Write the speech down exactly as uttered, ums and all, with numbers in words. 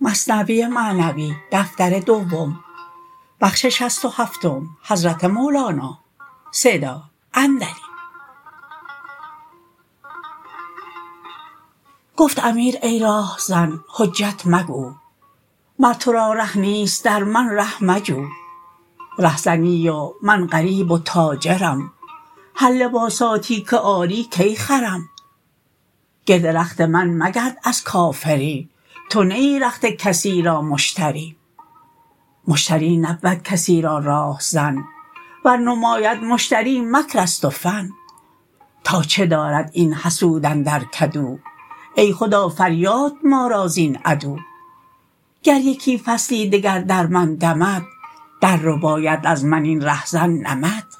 گفت امیر ای راه زن حجت مگو مر تو را ره نیست در من ره مجو ره زنی و من غریب و تاجرم هر لباساتی که آری کی خرم گرد رخت من مگرد از کافری تو نه ای رخت کسی را مشتری مشتری نبود کسی را راه زن ور نماید مشتری مکرست و فن تا چه دارد این حسود اندر کدو ای خدا فریاد ما را زین عدو گر یکی فصلی دگر در من دمد در رباید از من این ره زن نمد